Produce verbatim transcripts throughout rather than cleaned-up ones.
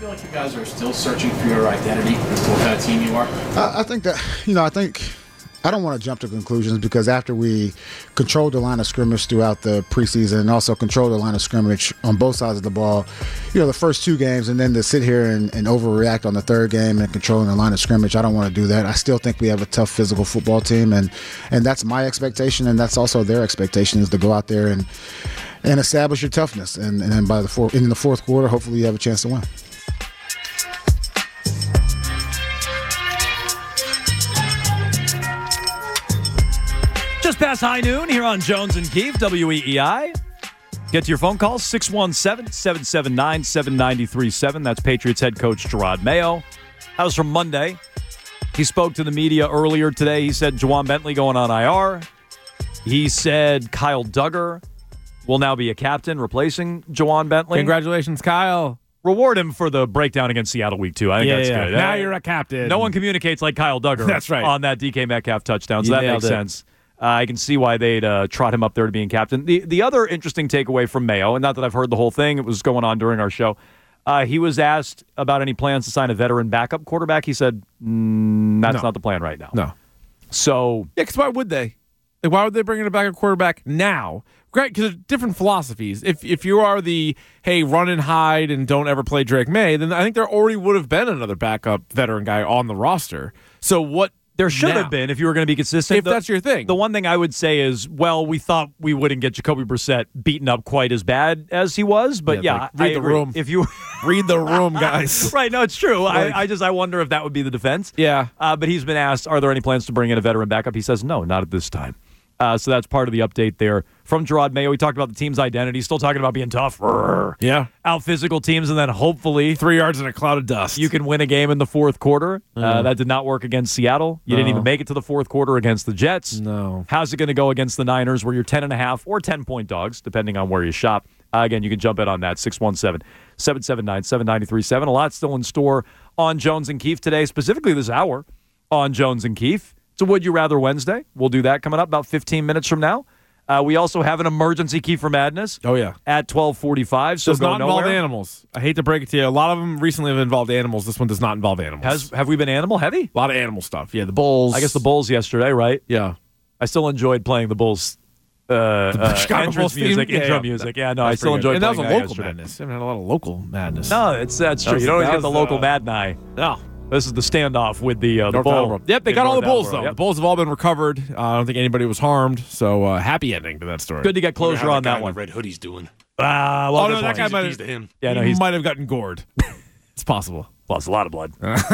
feel like you guys are still searching for your identity as to what kind of team you are? I, I think that, you know, I think I don't want to jump to conclusions because after we controlled the line of scrimmage throughout the preseason and also controlled the line of scrimmage on both sides of the ball, you know, the first two games, and then to sit here and, and overreact on the third game and controlling the line of scrimmage, I don't want to do that. I still think we have a tough physical football team, and and that's my expectation, and that's also their expectation, is to go out there and and establish your toughness. And, and then by the fourth, in the fourth quarter, hopefully you have a chance to win. Just past high noon here on Jones and Keefe, W E E I. Get to your phone calls, six one seven, seven seven nine, seven nine three seven. That's Patriots head coach Gerard Mayo. That was from Monday. He spoke to the media earlier today. He said Juwan Bentley going on I R. He said Kyle Duggar will now be a captain, replacing Juwan Bentley. Congratulations, Kyle. Reward him for the breakdown against Seattle week two. I think yeah, that's yeah. good. Now uh, you're a captain. No one communicates like Kyle Duggar. That's right. On that D K Metcalf touchdown, so You that makes nailed it. sense. Uh, I can see why they'd uh, trot him up there to being captain. The the other interesting takeaway from Mayo, and not that I've heard the whole thing, it was going on during our show, uh, he was asked about any plans to sign a veteran backup quarterback. He said, mm, that's No. not the plan right now. No. So, Yeah, because why would they? Like, why would they bring in a backup quarterback now? Great, because there's different philosophies. If if you are the, hey, run and hide and don't ever play Drake May, then I think there already would have been another backup veteran guy on the roster. So what? there should now? have been if you were going to be consistent. If The- that's your thing. The one thing I would say is, well, we thought we wouldn't get Jacoby Brissett beaten up quite as bad as he was, but Yeah, yeah, like, read I the agree. room. If you Read the room, guys. right, no, it's true. Like- I, I just I wonder if that would be the defense. Yeah. Uh, but he's been asked, are there any plans to bring in a veteran backup? He says, no, not at this time. Uh, so that's part of the update there from Gerard Mayo. We talked about the team's identity, still talking about being tough, Yeah. out physical teams, and then hopefully Three yards in a cloud of dust. you can win a game in the fourth quarter. Uh, that did not work against Seattle. You didn't No. even make it to the fourth quarter against the Jets. No. How's it going to go against the Niners, where you're ten and a half or ten-point dogs, depending on where you shop? Uh, again, you can jump in on that, six one seven, seven seven nine, seven nine three seven. A lot still in store on Jones and Keefe today, specifically this hour on Jones and Keefe. It's a Would You Rather Wednesday. We'll do that coming up about fifteen minutes from now. Uh, we also have an emergency Kiefer Madness. Oh, yeah. At twelve forty-five. So Does go not involve nowhere. animals. I hate to break it to you. A lot of them recently have involved animals. This one does not involve animals. Has have we been animal heavy? a lot of animal stuff. Yeah, the bulls. I guess the Bulls yesterday, right? Yeah. I still enjoyed playing the Bulls. Uh, uh, Chicago entrance Bulls theme? music, Yeah, intro yeah. music. Yeah, no, I That's still pretty good. enjoyed And that was playing a local yesterday. madness. I haven't had a lot of local madness. No, it's that's true. was- you don't always that get was, the local uh, Mad Night. No. This is the standoff with the uh, the North bull. Attleboro. Yep, they in got all the North bulls, Attleboro. though. Yep. The bulls have all been recovered. Uh, I don't think anybody was harmed. So, uh, happy ending to that story. Good to get closure on that guy one. in the red hoodie's doing. Ah, well, Oh, no, good that point. guy might He's have, to him. Yeah, no, he he's might have gotten gored. It's possible. plus a lot of blood.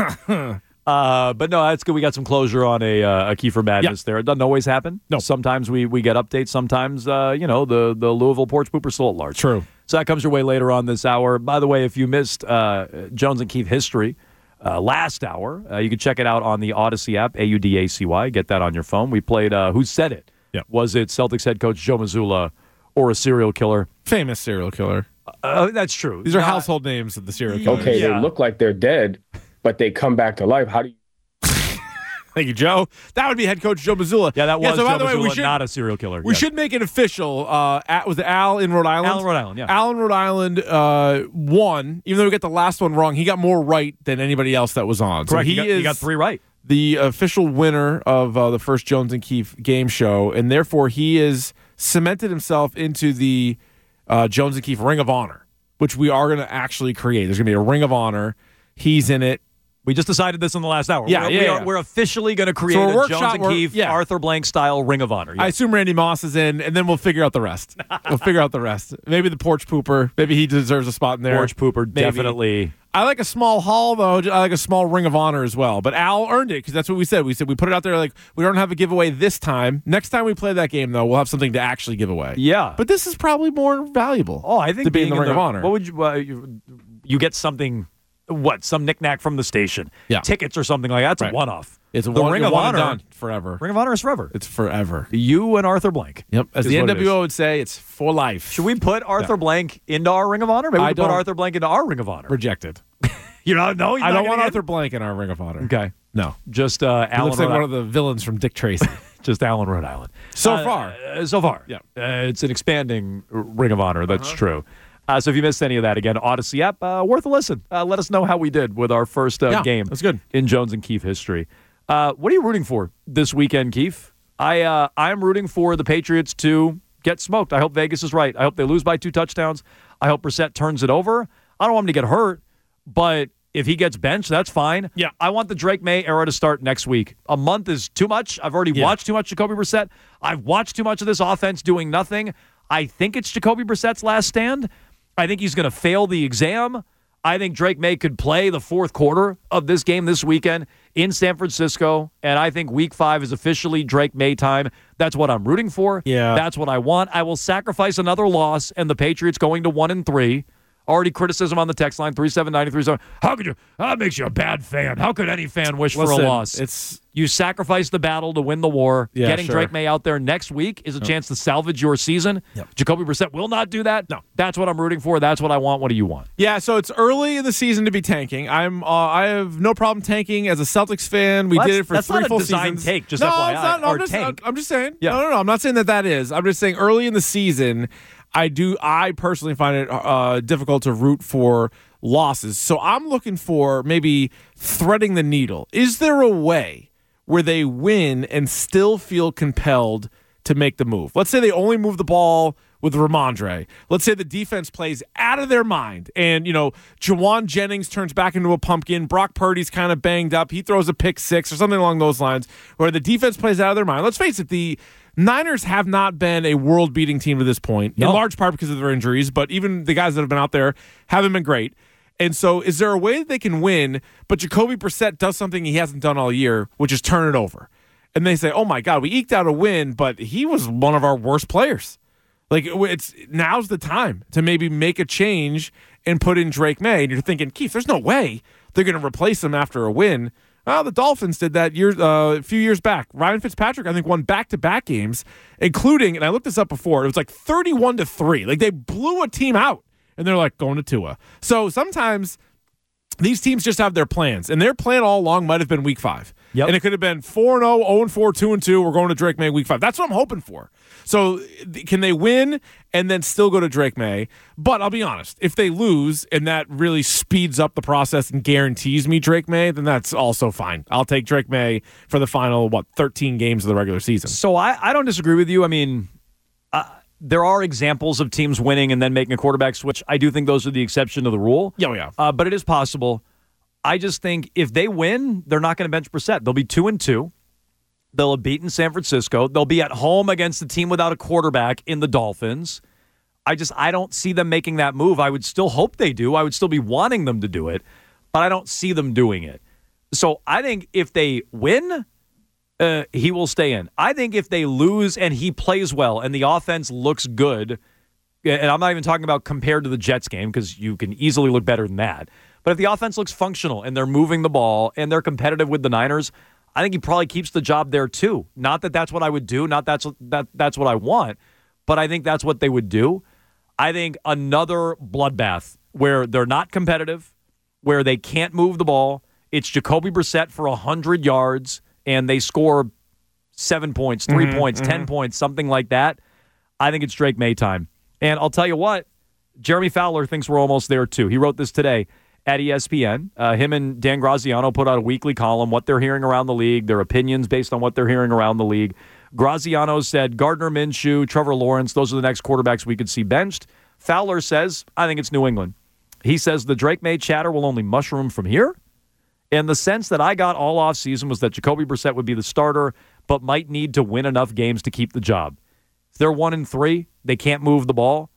uh, but no, that's good. We got some closure on a uh, a Kiefer Madness Yep. there. It doesn't always happen. No. Sometimes we we get updates. Sometimes uh, you know the the Louisville porch pooper still at large. True. So that comes your way later on this hour. By the way, if you missed uh, Jones and Keefe history uh, last hour, uh, you can check it out on the Odyssey app, A U D A C Y. Get that on your phone. We played uh, Who Said It? Yep. Was it Celtics head coach Joe Mazzulla or a serial killer? Famous serial killer. Uh, that's true. These are Not- household names of the serial killers. Okay, Yeah. they look like they're dead, but they come back to life. How do you? Thank you, Joe. That would be head coach Joe Mazzulla. Yeah, that was so by Joe the way, we Mazzulla, should, not a serial killer. We Yes. should make it official. Uh, at, was it Al in Rhode Island? Al in Rhode Island, yeah. Al in Rhode Island uh, won. Even though we got the last one wrong, he got more right than anybody else that was on. Correct. So he, he, got, is he got three right. the official winner of uh, the first Jones and Keefe game show, and therefore he is cemented himself into the uh, Jones and Keefe Ring of Honor, which we are going to actually create. There's going to be a Ring of Honor. He's in it. We just decided this in the last hour. Yeah, we're, yeah, we yeah. are, we're officially going to create So a a workshop Jones and where- Keefe, yeah. Arthur Blank style Ring of Honor. I Yes. assume Randy Moss is in, and then we'll figure out the rest. we'll figure out the rest. Maybe the porch pooper. Maybe he deserves a spot in there. Porch Pooper, Maybe. definitely. I like a small hall, though. I like a small Ring of Honor as well. But Al earned it because that's what we said. We said we put it out there like we don't have a giveaway this time. Next time we play that game, though, we'll have something to actually give away. Yeah. But this is probably more valuable. Oh, I think to be in being the Ring of Honor. What would you, uh, you, you get something, what, some knickknack from the station. Yeah. Tickets or something like that. That's Right. a one-off. It's a the one, Ring you're of one Honor. and done forever. Ring of Honor is forever. It's forever. You and Arthur Blank. Yep. As is the what N it W O is. would say, it's for life. Should we put Arthur Blank into our Ring of Honor? Maybe we I could put don't- Arthur Blank into our Ring of Honor. Rejected. You don't know? I don't want Arthur Blank in our Ring of Honor. Okay. No. Just uh, He Alan looks like Rhode one of the villains from Dick Tracy. Just Allen, Rhode Island. So Uh, far. uh, so far. Yeah. Uh, it's an expanding Ring of Honor. That's Uh-huh. true. Uh, so if you missed any of that, again, Odyssey app, uh, worth a listen. Uh, let us know how we did with our first uh, Yeah, game. that's good. In Jones and Keefe history. Uh, what are you rooting for this weekend, Keefe? I uh, I'm rooting for the Patriots to get smoked. I hope Vegas is right. I hope they lose by two touchdowns. I hope Brissett turns it over. I don't want him to get hurt, but if he gets benched, that's fine. Yeah. I want the Drake May era to start next week. A month is too much. I've already Yeah. watched too much Jacoby Brissett. I've watched too much of this offense doing nothing. I think it's Jacoby Brissett's last stand. I think he's going to fail the exam. I think Drake May could play the fourth quarter of this game this weekend in San Francisco, and I think week five is officially Drake May time. That's what I'm rooting for. Yeah. That's what I want. I will sacrifice another loss and the Patriots going to one and three. Already criticism on the text line, three seven nine three seven. How could you? That makes you a bad fan. How could any fan wish Listen, for a loss? It's You sacrifice the battle to win the war. Yeah, Getting sure. Drake May out there next week is a chance to salvage your season. Yep. Jacoby Brissett will not do that. No. That's what I'm rooting for. That's what I want. What do you want? Yeah, so it's early in the season to be tanking. I'm uh, I have no problem tanking as a Celtics fan. We Well, did that's- it for that's three not a full designed seasons. take, just no, F Y I, it's not, no, or I'm just, tank. I'm just saying. Yeah. No, no, no. I'm not saying that that is. I'm just saying early in the season, I do. I personally find it uh, difficult to root for losses. So I'm looking for maybe threading the needle. Is there a way where they win and still feel compelled to make the move? Let's say they only move the ball with Ramondre. Let's say the defense plays out of their mind and, you know, Jawan Jennings turns back into a pumpkin. Brock Purdy's kind of banged up. He throws a pick six or something along those lines where the defense plays out of their mind. Let's face it, the Niners have not been a world-beating team to this point, No. in large part because of their injuries, but even the guys that have been out there haven't been great. And so is there a way that they can win, but Jacoby Brissett does something he hasn't done all year, which is turn it over? And they say, oh, my God, we eked out a win, but he was one of our worst players. Like, it's now's the time to maybe make a change and put in Drake May. And you're thinking, Keith, there's no way they're going to replace him after a win. Well, the Dolphins did that year, uh, a few years back. Ryan Fitzpatrick, I think, won back-to-back games, including, and I looked this up before, it was like thirty-one to three. Like, they blew a team out, and they're like, going to Tua. So sometimes these teams just have their plans, and their plan all along might have been week five. Yep. And it could have been four and oh, oh and four, two and two. We're going to Drake May week five. That's what I'm hoping for. So th- can they win and then still go to Drake May? But I'll be honest, if they lose and that really speeds up the process and guarantees me Drake May, then that's also fine. I'll take Drake May for the final, what, thirteen games of the regular season. So I, I don't disagree with you. I mean, uh, there are examples of teams winning and then making a quarterback switch. I do think those are the exception to the rule. Yeah, yeah. Uh, but it is possible. I just think if they win, they're not going to bench Brissett. They'll be two and two. They'll have beaten San Francisco. They'll be at home against the team without a quarterback in the Dolphins. I just I don't see them making that move. I would still hope they do. I would still be wanting them to do it, but I don't see them doing it. So I think if they win, uh, he will stay in. I think if they lose and he plays well and the offense looks good, and I'm not even talking about compared to the Jets game because you can easily look better than that. But if the offense looks functional and they're moving the ball and they're competitive with the Niners, I think he probably keeps the job there too. Not that that's what I would do, not that's that that's what I want, but I think that's what they would do. I think another bloodbath where they're not competitive, where they can't move the ball. It's Jacoby Brissett for one hundred yards and they score seven points, three mm-hmm, points, mm-hmm. ten points, something like that. I think it's Drake May time. And I'll tell you what, Jeremy Fowler thinks we're almost there too. He wrote this today at E S P N. Uh, him and Dan Graziano put out a weekly column, what they're hearing around the league, their opinions based on what they're hearing around the league. Graziano said Gardner Minshew, Trevor Lawrence, those are the next quarterbacks we could see benched. Fowler says, I think it's New England. He says the Drake May chatter will only mushroom from here. And the sense that I got all offseason was that Jacoby Brissett would be the starter, but might need to win enough games to keep the job. If they're one and three, they can't move the ball.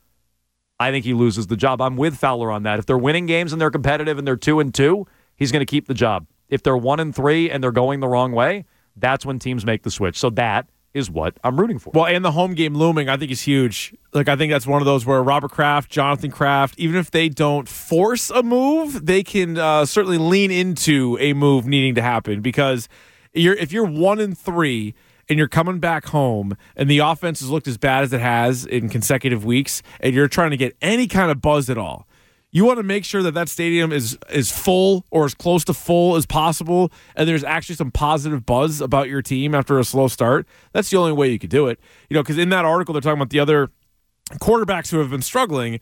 I think he loses the job. I'm with Fowler on that. If they're winning games and they're competitive and they're two and two, he's going to keep the job. If they're one and three and they're going the wrong way, that's when teams make the switch. So that is what I'm rooting for. Well, and the home game looming, I think, is huge. Like, I think that's one of those where Robert Kraft, Jonathan Kraft, even if they don't force a move, they can uh, certainly lean into a move needing to happen because you're if you're one and three and you're coming back home and the offense has looked as bad as it has in consecutive weeks and you're trying to get any kind of buzz at all, you want to make sure that that stadium is is full or as close to full as possible and there's actually some positive buzz about your team after a slow start. That's the only way you could do it. You know, because in that article, they're talking about the other quarterbacks who have been struggling,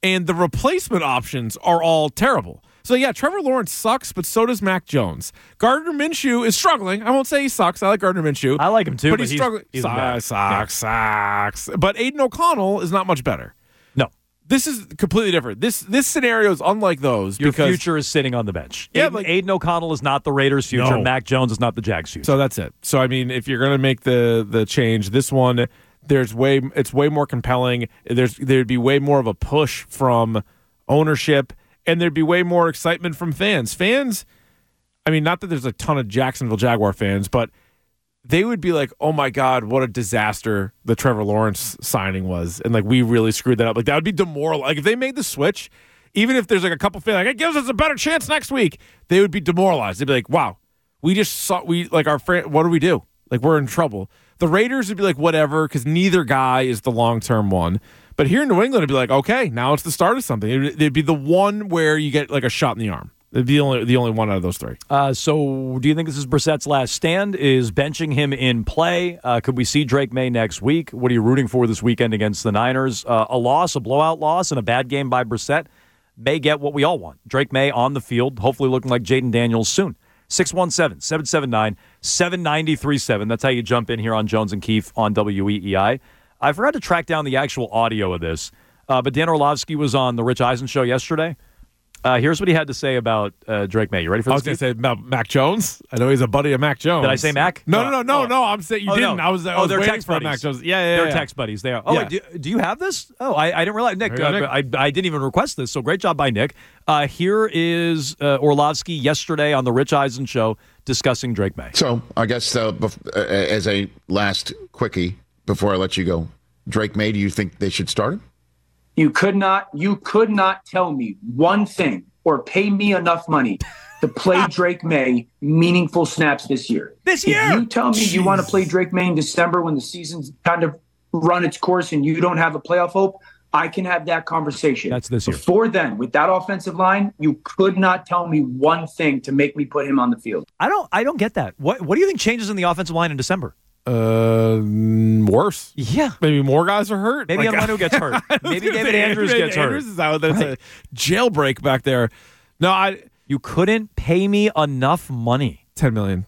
and the replacement options are all terrible. So, yeah, Trevor Lawrence sucks, but so does Mac Jones. Gardner Minshew is struggling. I won't say he sucks. I like Gardner Minshew. I like him too, but, but he's, he's struggling. he's sucks, bad. sucks, yeah. sucks. But Aiden O'Connell is not much better. No. This is completely different. This this scenario is unlike those. Your because, future is sitting on the bench. Yeah, Aiden, like- Aiden O'Connell is not the Raiders' future. No. Mac Jones is not the Jags' future. So that's it. So, I mean, if you're going to make the the change, this one, there's way it's way more compelling. There's There'd be way more of a push from ownership, and there'd be way more excitement from fans. Fans, I mean, not that there's a ton of Jacksonville Jaguar fans, but they would be like, oh, my God, what a disaster the Trevor Lawrence signing was. And, like, we really screwed that up. Like, that would be demoralizing. Like, if they made the switch, even if there's, like, a couple fans, like, it gives us a better chance next week, they would be demoralized. They'd be like, wow, we just saw, we, like, our friend, what do we do? Like, we're in trouble. The Raiders would be like, whatever, because neither guy is the long-term one. But here in New England, it'd be like, okay, now it's the start of something. It'd, it'd be the one where you get, like, a shot in the arm. It'd be the only, the only one out of those three. Uh, so do you think this is Brissett's last stand? Is benching him in play? Uh, could we see Drake May next week? What are you rooting for this weekend against the Niners? Uh, a loss, a blowout loss, and a bad game by Brissett may get what we all want. Drake May on the field, hopefully looking like Jaden Daniels soon. six one seven, seven seven nine, seven nine three seven. That's how you jump in here on Jones and Keefe on W E E I. I forgot to track down the actual audio of this, uh, but Dan Orlovsky was on the Rich Eisen show yesterday. Uh, here's what he had to say about uh, Drake May. You ready for I this? was going to say about Mac Jones. I know he's a buddy of Mac Jones. Did I say Mac? No, no, no, no, Oh. no. I'm saying you Oh, didn't. no. I was. I Oh, was they're waiting text for buddies. Mac Jones. Yeah, yeah, They're yeah. text buddies. They are. Oh, Yeah. wait, do, do you have this? Oh, I, I didn't realize. Nick, There you go, uh, I, I didn't even request this, so great job by Nick. Uh, here is uh, Orlovsky yesterday on the Rich Eisen show discussing Drake May. So I guess uh, bef- uh, as a last quickie before I let you go, Drake May, do you think they should start him? You could not, you could not tell me one thing or pay me enough money to play Drake May meaningful snaps this year. This year? If you tell me you want to play Drake May in December when the season's kind of run its course and you don't have a playoff hope, I can have that conversation. That's this year. Before then, with that offensive line, you could not tell me one thing to make me put him on the field. I don't. I don't get that. What What do you think changes in the offensive line in December? Uh, worse. Yeah. Maybe more guys are hurt. Maybe Like, Ngannou gets hurt. I was Maybe gonna David say, Andrews David gets Andrews hurt. is out. That's Right. a jailbreak back there. No, I You couldn't pay me enough money. ten million,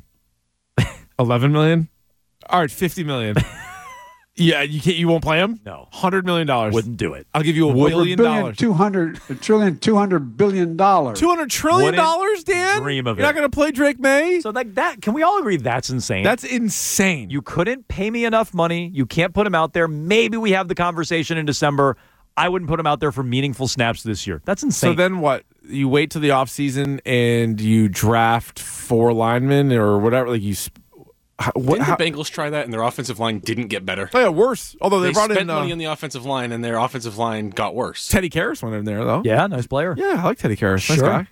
eleven million. All right, fifty million. Yeah, you can't. You won't play him. No. hundred million dollars. Wouldn't do it. I'll give you a Over billion billion, dollars. two hundred, a trillion, two hundred billion dollars. Two hundred trillion Wouldn't dollars, Dan. dream of You're it. not going to play Drake May. So like that, can we all agree that's insane? That's insane. You couldn't pay me enough money. You can't put him out there. Maybe we have the conversation in December. I wouldn't put him out there for meaningful snaps this year. That's insane. So then what? You wait till the offseason and you draft four linemen or whatever. Like you. Sp- how, what, Didn't how, the Bengals try that and their offensive line didn't get better? oh, yeah, worse. Although they, They brought spent in uh, money on the offensive line and their offensive line got worse. Teddy Karras went in there though. yeah, nice player. Yeah, I like Teddy Karras. Nice Sure. guy.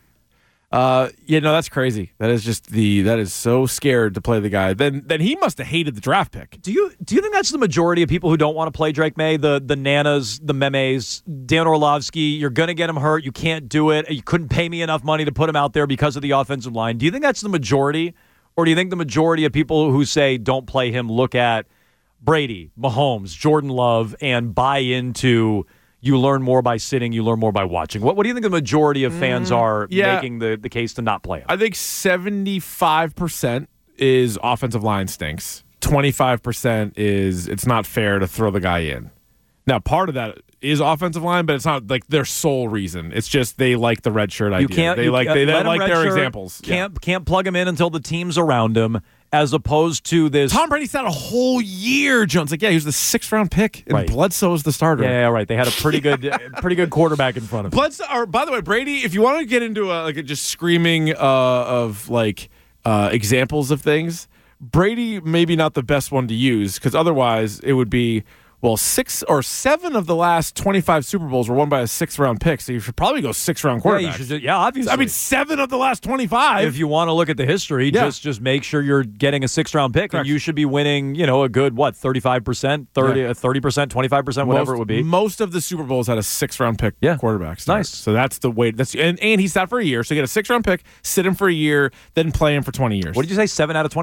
Uh, yeah, no, that's crazy. That is just the that is so scared to play the guy. Then then he must have hated the draft pick. Do you do you think that's the majority of people who don't want to play Drake May? The the nanas, the memes, Dan Orlovsky, you're gonna get him hurt. You can't do it. You couldn't pay me enough money to put him out there because of the offensive line. Do you think that's the majority? Or do you think the majority of people who say don't play him look at Brady, Mahomes, Jordan Love, and buy into you learn more by sitting, you learn more by watching? What, what do you think the majority of fans are yeah. making the, the case to not play him? I think seventy-five percent is offensive line stinks. twenty-five percent is it's not fair to throw the guy in. Now, part of that is offensive line, but it's not like their sole reason. It's just they like the red shirt idea. You can't. They you, like uh, they, they let him like their redshirt, examples. Yeah. Can't can't plug him in until the team's around him, as opposed to this. Tom Brady sat a whole year. Jones like, yeah, he was the sixth round pick, and Right. Bledsoe was the starter. Yeah, yeah, right. They had a pretty good, pretty good quarterback in front of him. Bledsoe, or by the way, Brady, if you want to get into a, like a just screaming uh, of like uh, examples of things, Brady maybe not the best one to use because otherwise it would be. Well, six or seven of the last twenty-five Super Bowls were won by a sixth-round pick, so you should probably go six-round Yeah, quarterbacks. you should, do- yeah, obviously. I mean, seven of the last twenty-five. if you want to look at the history, Yeah. just just make sure you're getting a sixth round pick, Correct. and you should be winning. You know, a good what thirty-five percent, thirty, Yeah. thirty percent, twenty-five percent, whatever most, it would be. Most of the Super Bowls had a six-round pick Yeah. quarterback. start. Nice. So that's the way. That's and, and he sat for a year. So you get a six-round pick, sit him for a year, then play him for twenty years. What did you say? Seven out of twenty-five.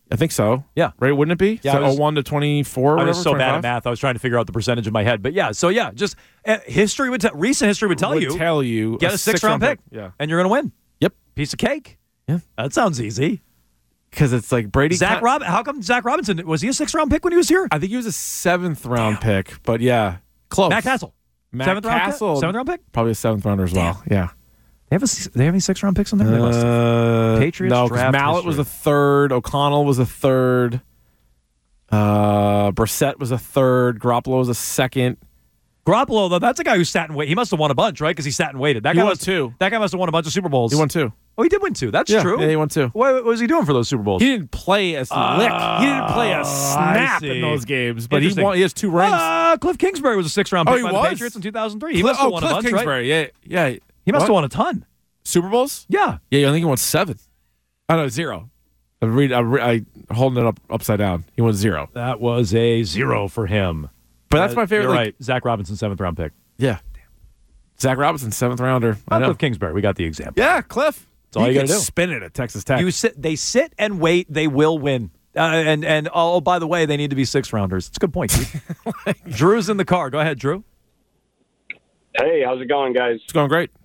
I think so. Yeah. Right, wouldn't it be? Yeah, So I was- oh one to twenty-four or I was whatever, so bad twenty-five? at math. I was trying to figure out the percentage in my head. But yeah, so yeah, just uh, history would tell, recent history would tell Would you, tell you get a, six-round pick, Yeah. and you're going to win. Yep. Piece of cake. Yeah. That sounds easy. Because it's like Brady. Zach kind- Rob, how come Zach Robinson, was he a sixth-round pick when he was here? I think he was a seventh round pick, but yeah, close. Matt Castle. Matt seventh round Castle. pick? Seventh round pick? Probably a seventh rounder as well. Yeah. They have, a, s- they have any six-round picks on there? They must have. Uh, Patriots no, 'cause draft Mallett was history. a third. O'Connell was a third. Uh, Brissett was a third. Garoppolo was a second. Garoppolo, though, that's a guy who sat and waited. He must have won a bunch, right? Because he sat and waited. That He guy won must, two. That guy must have won a bunch of Super Bowls. He won two. Oh, he did win two. That's Yeah, true. yeah, he won two. What, what was he doing for those Super Bowls? He didn't play a lick. He didn't play a snap see. in those games, but he Interesting. won. He has two rings. Uh, Cliff Kingsbury was a six-round Oh, pick he by was? the Patriots in two thousand three. He Cliff- must have oh, won Cliff a bunch, right? Kingsbury. Yeah, yeah. He must What? have won a ton. Super Bowls. Yeah. Yeah, I think he won seven. Oh no, zero. I read. I, re- I holding it up upside down. He won zero. That was a zero for him. But that's my favorite. You're like- right. Zach Robinson, seventh-round pick. Yeah. Zach Robinson, seventh rounder. I Not know. Cliff Kingsbury. We got the example. Yeah, Cliff. That's all you can gotta do. Spin it at Texas Tech. You sit. They sit and wait. They will win. Uh, and and oh, by the way, they need to be six rounders. It's a good point, Keith. Drew's in the car. Go ahead, Drew. Hey, how's it going, guys? It's going great.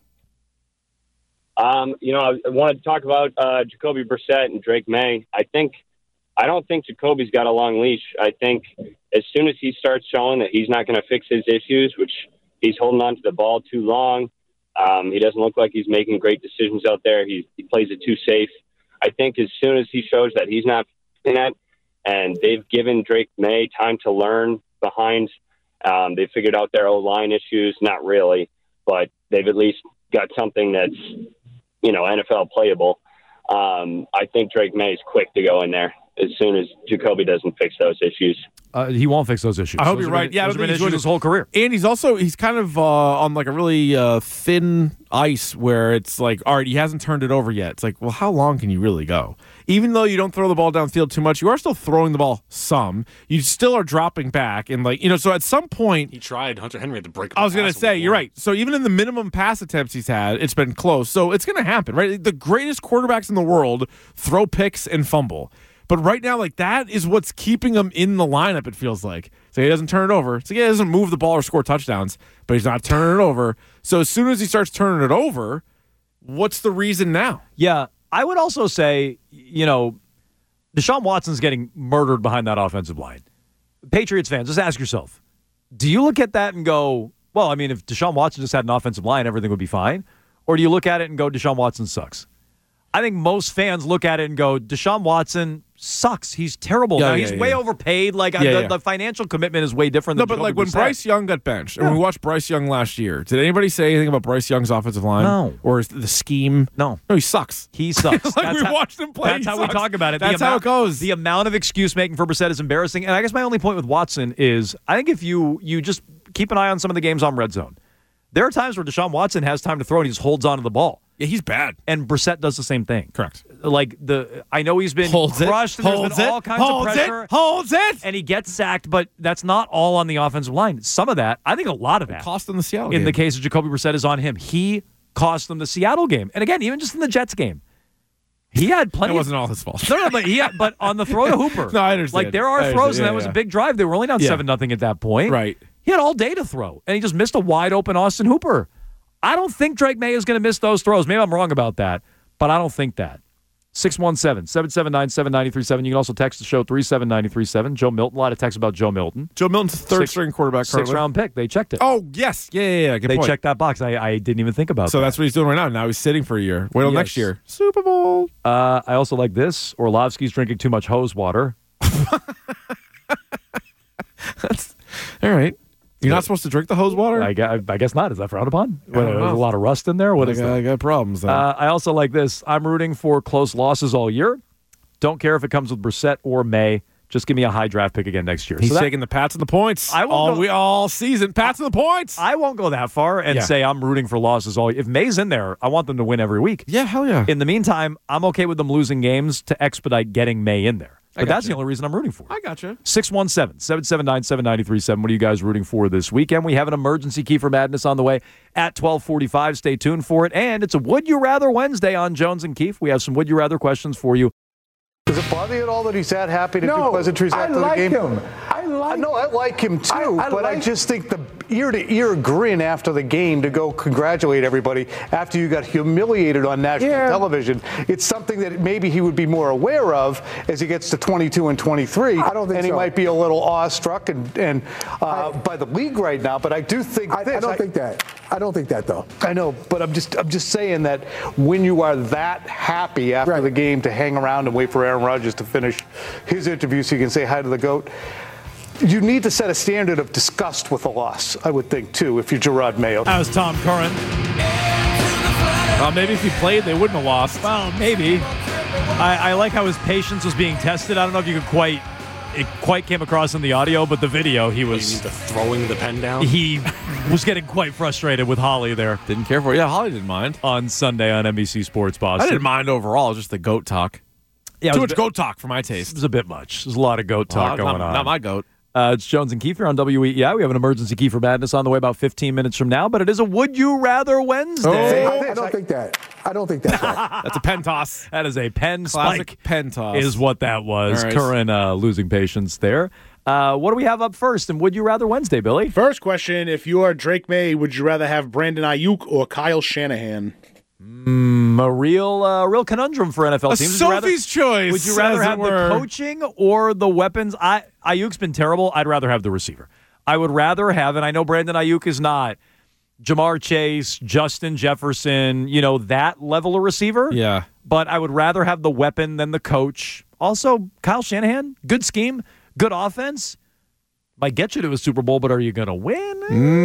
Um, you know, I I wanted to talk about uh, Jacoby Brissett and Drake May. I think, I don't think Jacoby's got a long leash. I think as soon as he starts showing that he's not going to fix his issues, which he's holding on to the ball too long, um, he doesn't look like he's making great decisions out there. He, he plays it too safe. I think as soon as he shows that he's not fixing that, and they've given Drake May time to learn behind, um, they figured out their O-line issues, not really, but they've at least got something that's, you know, N F L playable. Um, I think Drake May is quick to go in there as soon as Jacoby doesn't fix those issues. Uh, he won't fix those issues. I hope Those you're have right. been- Yeah, I those don't have think been he's issues going his whole career. And he's also he's kind of uh, on like a really uh, thin ice where it's like, all right, he hasn't turned it over yet. It's like, well, how long can you really go? Even though you don't throw the ball downfield too much, you are still throwing the ball some. You still are dropping back, and like you know, so at some point, He tried. Hunter Henry had to break. I was going to say, you're right. So even in the minimum pass attempts he's had, it's been close. So it's going to happen, right? The greatest quarterbacks in the world throw picks and fumble. But right now, like that is what's keeping him in the lineup, it feels like. So he doesn't turn it over. So he doesn't move the ball or score touchdowns, but he's not turning it over. So as soon as he starts turning it over, what's the reason now? Yeah, I would also say, you know, Deshaun Watson's getting murdered behind that offensive line. Patriots fans, just ask yourself, do you look at that and go, well, I mean, if Deshaun Watson just had an offensive line, everything would be fine? Or do you look at it and go, Deshaun Watson sucks? I think most fans look at it and go, Deshaun Watson sucks. He's terrible. Yeah, now, yeah, he's yeah. way overpaid. Like Yeah, the, yeah. the financial commitment is way different No, than but Jacoby like when Brissett. Bryce Young got benched, and we watched Bryce Young last year, did anybody say anything about Bryce Young's offensive line? No. Or is the scheme? No. No, he sucks. He sucks. Like, we how, watched him play. That's He how sucks. we talk about it. That's the how amount, it goes. The amount of excuse making for Brissett is embarrassing. And I guess my only point with Watson is I think if you you just keep an eye on some of the games on Red Zone, there are times where Deshaun Watson has time to throw and he just holds onto the ball. Yeah, he's bad. And Brissett does the same thing. Correct. Like the I know he's been Holds it, crushed and there's holds been it, all kinds holds of pressure. it, holds it. And he gets sacked, but that's not all on the offensive line. Some of that, I think a lot of that, Cost him the Seattle in game. the case of Jacoby Brissett, is on him. He cost them the Seattle game. And again, even just in the Jets game, he had plenty. That of- wasn't all his fault. no, no, but he had, but on the throw to Hooper. No, I understand. Like there are I throws, understand. and that Yeah, was yeah. a big drive. They were only down Yeah. seven nothing at that point. Right. He had all day to throw, and he just missed a wide open Austin Hooper. I don't think Drake May is going to miss those throws. Maybe I'm wrong about that, but I don't think that. six one seven, seven seven nine, seven nine three seven. You can also text the show three seven nine three seven. Joe Milton. A lot of texts about Joe Milton. Joe Milton's third Six- string quarterback currently. Six round pick. They checked it. Oh, yes. Yeah, yeah, yeah. Good they point. checked that box. I, I didn't even think about So that. that's what he's doing right now. Now he's sitting for a year. Wait till Yes. next year. Super Bowl. Uh, I also like this. Orlovsky's drinking too much hose water. That's all right. You're not supposed to drink the hose water? I, gu- I guess not. Is that frowned upon? don't What, know. there's a lot of rust in there. What I is got, that? I got problems. Then. Uh, I also like this. I'm rooting for close losses all year. Don't care if it comes with Brissett or May. Just give me a high draft pick again next year. He's So that- taking the Pats and the points. I won't all, go- we all season. Pats and the points. I won't go that far and Yeah. say I'm rooting for losses all year. If May's in there, I want them to win every week. yeah, hell yeah. In the meantime, I'm okay with them losing games to expedite getting May in there. I But that's gotcha. the only reason I'm rooting for it. I gotcha. six one seven, seven seven nine, seven nine three seven. What are you guys rooting for this weekend? We have an emergency key for madness on the way at twelve forty-five. Stay tuned for it. And it's a Would You Rather Wednesday on Jones and Keefe. We have some Would You Rather questions for you. Does it bother you at all that he's that happy to No, do pleasantries I after like the game? him. I like. No, I like him too. I- I but I like- just think the ear-to-ear grin after the game to go congratulate everybody after you got humiliated on national Yeah. television. It's something that maybe he would be more aware of as he gets to twenty-two and twenty-three. I don't think and he so. might be a little awestruck and, and uh, by the league right now. But I do think I, this. I don't think that. I don't think that though. I know, but I'm just I'm just saying that when you are that happy after Right. the game to hang around and wait for Aaron Rodgers to finish his interview so you can say hi to the GOAT, you need to set a standard of disgust with a loss, I would think, too, if you're Gerard Mayo. That was Tom Curran. Well, maybe if he played, they wouldn't have lost. Well, maybe. I, I like how his patience was being tested. I don't know if you could quite it quite came across in the audio, but the video he was the throwing the pen down. He was getting quite frustrated with Holly there. Didn't care for it. Yeah, Holly didn't mind on Sunday on N B C Sports Boston. I didn't mind overall. Just the GOAT talk. Yeah, too it was much a bit- GOAT talk for my taste. It was a bit much. There's a lot of GOAT talk Uh, going not, on. Not my GOAT. Uh, it's Jones and Kiefer on W E E I. We have an emergency Kiefer Madness on the way about fifteen minutes from now, but it is a Would You Rather Wednesday. I, I don't think that. I don't think that's right. That's a pen toss. That is a pen Classic spike. pen toss. Is what that was. All right. Curran uh, losing patience there. Uh, what do we have up first? And Would You Rather Wednesday, Billy? First question, if you are Drake May, would you rather have Brandon Ayuk or Kyle Shanahan? Mm, a real, uh, real conundrum for N F L A teams. Would you rather- Sophie's choice, Would you rather as it have the were. coaching or the weapons? I Ayuk's been terrible. I'd rather have the receiver. I would rather have, and I know Brandon Ayuk is not Jamar Chase, Justin Jefferson, you know, that level of receiver. Yeah. But I would rather have the weapon than the coach. Also, Kyle Shanahan, good scheme, good offense. Might get you to a Super Bowl, but are you going to win?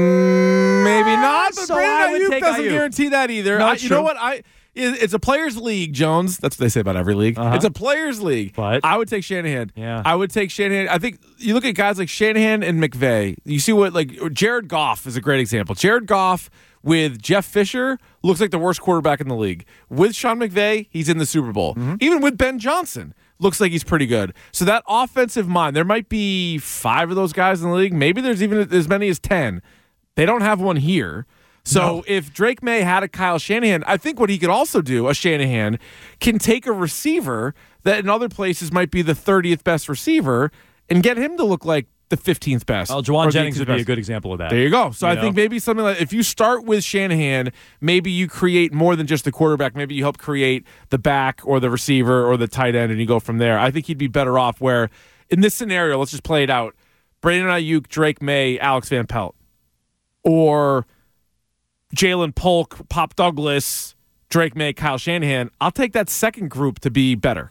Mm, maybe not. But So I would Brandon Ayuk take doesn't Ayuk. guarantee that either. No, I, it's you know true. what? I it- it's a players' league, Jones. That's what they say about every league. Uh-huh. It's a players' league. But I would take Shanahan. Yeah. I would take Shanahan. I think you look at guys like Shanahan and McVay. You see what like Jared Goff is a great example. Jared Goff with Jeff Fisher looks like the worst quarterback in the league. With Sean McVay, he's in the Super Bowl. Mm-hmm. Even with Ben Johnson, looks like he's pretty good. So that offensive mind, there might be five of those guys in the league. Maybe there's even as many as ten. They don't have one here. So No. if Drake May had a Kyle Shanahan, I think what he could also do, a Shanahan, can take a receiver that in other places might be the thirtieth best receiver and get him to look like the fifteenth best. Well, Juwan or the Jennings would be a best. good example of that. There you go. So You I know? think maybe something like if you start with Shanahan, maybe you create more than just the quarterback. Maybe you help create the back or the receiver or the tight end, and you go from there. I think he'd be better off where in this scenario, let's just play it out. Brandon Ayuk, Drake May, Alex Van Pelt. Or Jalen Polk, Pop Douglas, Drake May, Kyle Shanahan. I'll take that second group to be better.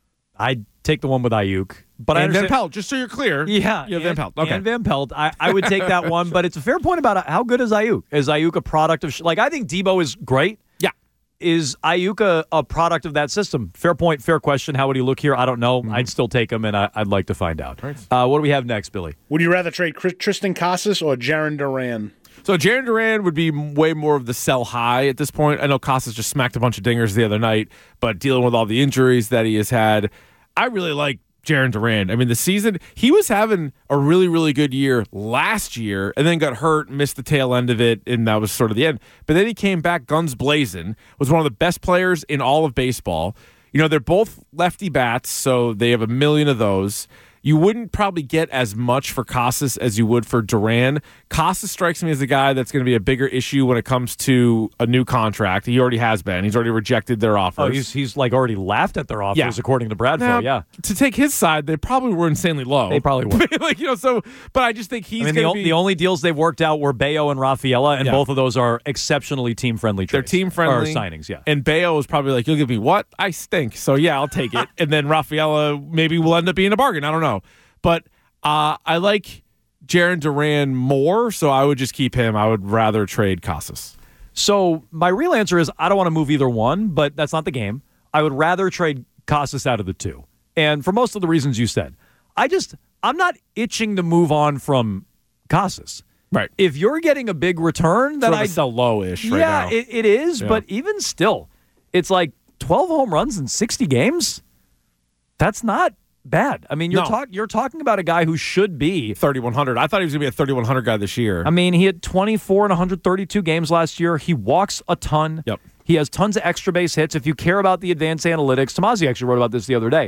I'd take the one with Ayuk. But I and Van understand- Pelt, just so you're clear. Yeah, you have Van and- Pelt. Okay. And Van Pelt. I, I would take that one, but it's a fair point about how good is Ayuk? Is Ayuk a product of, like, I think Debo is great. Yeah. Is Ayuk a, a product of that system? Fair point, fair question. How would he look here? I don't know. Mm-hmm. I'd still take him, and I, I'd like to find out. Uh, what do we have next, Billy? Would you rather trade Chris- Tristan Casas or Jaron Duran? So Jaron Duran would be way more of the sell high at this point. I know Casas just smacked a bunch of dingers the other night, but dealing with all the injuries that he has had, I really like Jaron Duran. I mean, the season, he was having a really, really good year last year and then got hurt, missed the tail end of it, and that was sort of the end. But then he came back guns blazing, was one of the best players in all of baseball. You know, they're both lefty bats, so they have a million of those. You wouldn't probably get as much for Casas as you would for Duran. Casas strikes me as a guy that's going to be a bigger issue when it comes to a new contract. He already has been. He's already rejected their offers. Oh, he's, he's like already laughed at their offers, Yeah. according to Bradford. Now, yeah. To take his side, they probably were insanely low. They probably were. like, you know, so, but I just think he's I mean, the, going o- to be. the only deals they've worked out were Bayo and Rafaela, and Yeah. both of those are exceptionally team-friendly They're trades. team friendly Or signings, yeah. And Bayo was probably like, "You'll give me what? I stink." So yeah, I'll take it. And then Rafaela maybe will end up being a bargain. I don't know, but uh, I like Jaron Duran more, so I would just keep him. I would rather trade Casas. So my real answer is I don't want to move either one, but that's not the game. I would rather trade Casas out of the two. And for most of the reasons you said, I just, I'm not itching to move on from Casas. Right. If you're getting a big return, then Sort of I a sell low-ish right yeah, now. it, it is. Yeah. But even still, it's like twelve home runs in sixty games. That's not bad. I mean, you're No. talk, you're talking about a guy who should be thirty-one hundred. I thought he was going to be a thirty-one hundred guy this year. I mean, he had twenty-four in one hundred thirty-two games last year. He walks a ton. Yep. He has tons of extra base hits. If you care about the advanced analytics, Tomasi actually wrote about this the other day.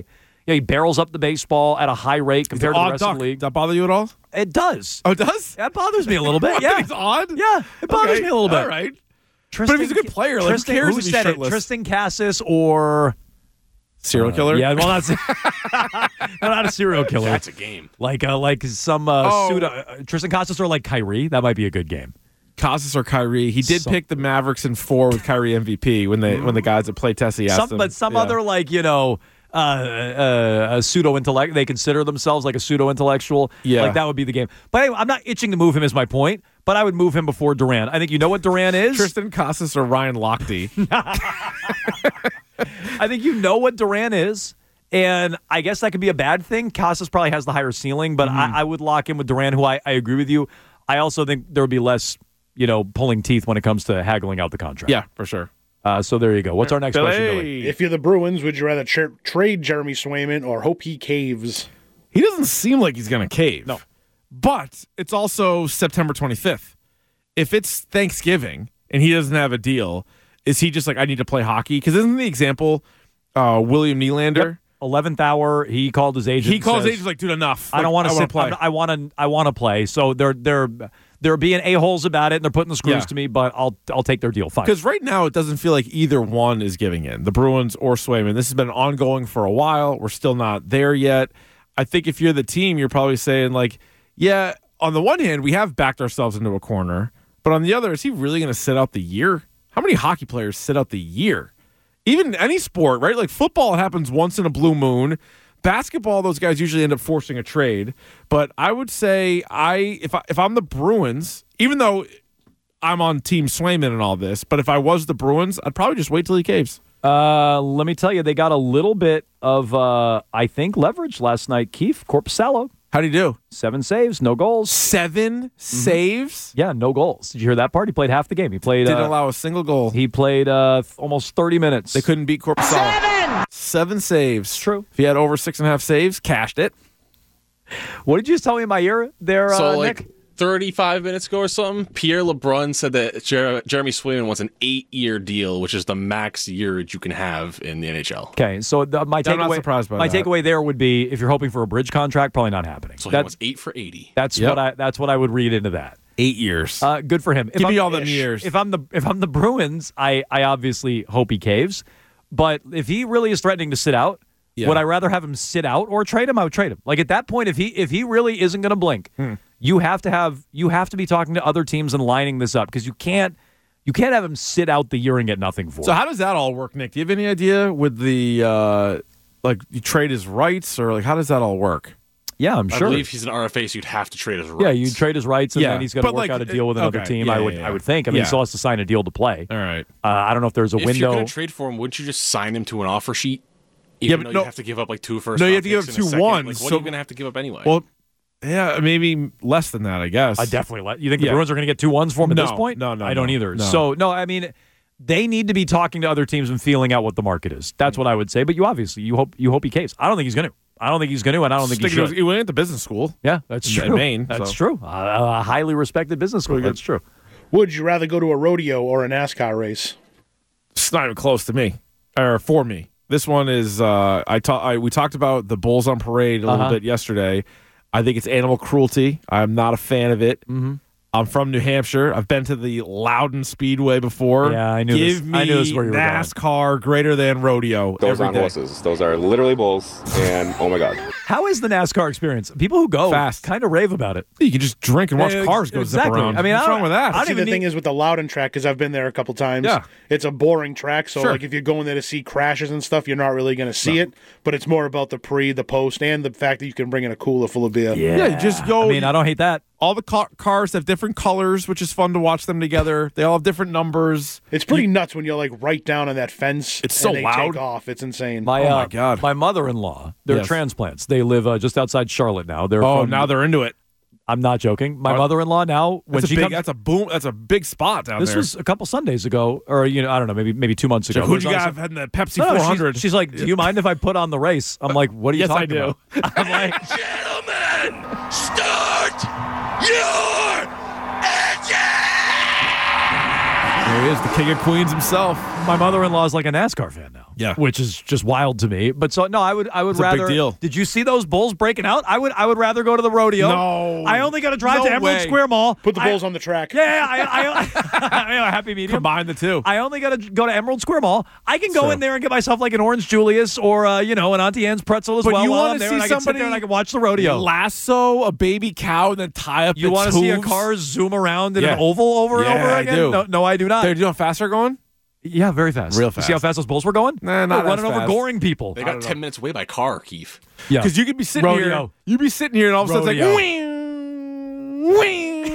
Yeah, he barrels up the baseball at a high rate compared to the odd rest duck. of the league. Does that bother you at all? It does. Oh, it does? That bothers me a little bit. Yeah, He's odd? Yeah, it bothers Okay, me a little bit. All right. Tristan, but if he's a good player, like, Tristan, who cares who if he's said shirtless? it? Tristan Cassis or serial uh, killer? Yeah, well, not no, not a serial killer. That's a game. Like uh, like some uh, Oh. pseudo uh, Tristan Cassis or like Kyrie. That might be a good game. Casas or Kyrie. He did Some- pick the Mavericks in four with Kyrie M V P when they when the guys that play Tessie asked Some, him. but some Yeah. other like you know. Uh, uh, a pseudo intellect. They consider themselves like a pseudo intellectual. Yeah. like that would be the game. But anyway, I'm not itching to move him. Is my point. But I would move him before Durant. I think you know what Durant is. Tristan Casas or Ryan Lochte. I think you know what Durant is. And I guess that could be a bad thing. Casas probably has the higher ceiling, but I, I would lock in with Durant, who I, I agree with you. I also think there would be less, you know, pulling teeth when it comes to haggling out the contract. Yeah, for sure. Uh, so there you go. What's our next Billy. question, Billy? If you're the Bruins, would you rather tra- trade Jeremy Swayman or hope he caves? He doesn't seem like he's going to cave. No. But it's also September twenty-fifth. If it's Thanksgiving and he doesn't have a deal, is he just like, I need to play hockey? Because isn't the example uh, William Nylander? Yep. eleventh hour, he called his agent. He calls says, agents like, dude, enough. I don't Like, want to wanna sit. play. I'm- I want to. I want to play. So they're they're they're being a holes about it, and they're putting the screws Yeah. to me. But I'll I'll take their deal. Fine. Because right now it doesn't feel like either one is giving in, the Bruins or Swayman. This has been ongoing for a while. We're still not there yet. I think if you're the team, you're probably saying like, yeah, on the one hand, we have backed ourselves into a corner. But on the other, is he really going to sit out the year? How many hockey players sit out the year? Even any sport, right? Like football, it happens once in a blue moon. Basketball, those guys usually end up forcing a trade. But I would say I if I if I'm the Bruins, even though I'm on Team Swayman and all this, but if I was the Bruins, I'd probably just wait till he caves. Uh, let me tell you, they got a little bit of uh, I think leverage last night. Keith Corpusalo, How'd he do? seven saves, no goals. Seven saves? Yeah, no goals. Did you hear that part? He played half the game. He played. Didn't uh, allow a single goal. He played uh, th- almost thirty minutes. They couldn't beat Corpusalo. Seven! Seven saves. True. If he had over six and a half saves, cashed it. What did you just tell me in my ear there, uh, So, like, Nick? thirty-five minutes ago or something, Pierre LeBrun said that Jer- Jeremy Swayman wants an eight-year deal, which is the max yearage you can have in the N H L. Okay, so the, my I'm not takeaway. surprised by my that. takeaway there would be if you're hoping for a bridge contract, probably not happening. So he that's wants eight for eighty. that's Yep. what I that's what I would read into that. Eight years. Uh, good for him. If Give me I'm- all them years. If I'm the if I'm the Bruins, I I obviously hope he caves. But if he really is threatening to sit out, Yeah. would I rather have him sit out or trade him? I would trade him. Like at that point, if he if he really isn't going to blink, Hmm. you have to have you have to be talking to other teams and lining this up because you can't you can't have him sit out the year and get nothing for. So it. how does that all work, Nick? Do you have any idea with the uh, like you trade his rights or like how does that all work? Yeah, I'm I sure. believe he's an R F A, so you'd have to trade his rights. Yeah, you trade his rights, and Yeah, then he's going to but, work like, out a deal with another okay, team. yeah, I would, yeah, yeah. I would think. I mean, Yeah. he still has to sign a deal to play. All right. Uh, I don't know if there's a If window. you're going to trade for him, wouldn't you just sign him to an offer sheet? Yeah, Even but though no- you have to give up like two first. No, you round have to give picks up in a two second. ones, Like, what so- are you going to have to give up anyway? Well, yeah, maybe less than that, I guess. I definitely let you think Yeah. the Bruins are going to get two ones for him at No, this point. no, no, I don't no, either. no. So no, I mean, they need to be talking to other teams and feeling out what the market is. That's what I would say. But you obviously you hope you hope he caves. I don't think he's going to. I don't think he's going to, and I don't think he Sticking to should. his- he went to business school. Yeah, that's in- in true. Maine, that's so. true. Uh, a highly respected business school. Pretty good. That's true. Would you rather go to a rodeo or a NASCAR race? It's not even close to me or for me. This one is uh, I, ta- I we talked about the Bulls on Parade a little Uh-huh. bit yesterday. I think it's animal cruelty. I'm not a fan of it. Mm-hmm. I'm from New Hampshire. I've been to the Loudon Speedway before. Yeah, I knew Give this- me I knew this is where you were going. NASCAR greater than rodeo. Those every aren't day. horses. Those are literally bulls. And oh my God. How is the NASCAR experience? People who go Fast. kind of rave about it. You can just drink and watch Yeah, cars go exactly. zip around. I mean, what's I don't- wrong with that? I don't See, even the thing need- is with the Loudon track, because I've been there a couple times, Yeah. it's a boring track. So, Sure. like, if you're going there to see crashes and stuff, you're not really going to see it. But it's more about the pre, the post, and the fact that you can bring in a cooler full of beer. Yeah, you just go. I mean, I don't hate that. all the car- cars have different colors, which is fun to watch them together. They all have different numbers. It's pretty nuts when you're like right down on that fence. It's so and they loud. Take off. It's insane. My, Oh, uh, my God. My mother-in-law, they're Yes. transplants. They live uh, just outside Charlotte now. They're Oh, from- now they're into it. I'm not joking. My Are- mother-in-law now, when That's a she big. comes, That's a boom. That's a big spot down this there. was a couple Sundays ago, or you know, I don't know, maybe maybe two months ago. So who'd It you was got awesome. in the Pepsi No, no, four she's- hundred? She's, like, "Do you mind if I put on the race?" I'm like, "What are you Yes, I talking do. about?" I'm like, Gentlemen, start your engine! There he is, the king of Queens himself. My mother-in-law is like a NASCAR fan now. Yeah. Which is just wild to me. But so no, I would I would It's a rather big deal. Did you see those bulls breaking out? I would I would rather go to the rodeo. No. I only got to drive No to Emerald way. Square Mall. Put the I- bulls on the track. Yeah, I, I, I, I, happy medium. Combine the two. I only got to go to Emerald Square Mall. I can go True. in there and get myself like an Orange Julius or uh, you know an Auntie Anne's pretzel as But well. you while wanna I'm there, see and I can sit somebody there and I can watch the rodeo. lasso a baby cow and then tie up You its want to see a hooves? car zoom around in Yeah. an oval over Yeah, and over I again? do. No, no, I do not. They're doing faster going? Yeah, very fast. Real You fast. see how fast those bulls were going? Nah, not They're running as over fast. goring people. They got ten minutes away by car, Keith. Yeah, Because you could be sitting Rodeo. here, you'd be sitting here, and all of a sudden Rodeo. it's like,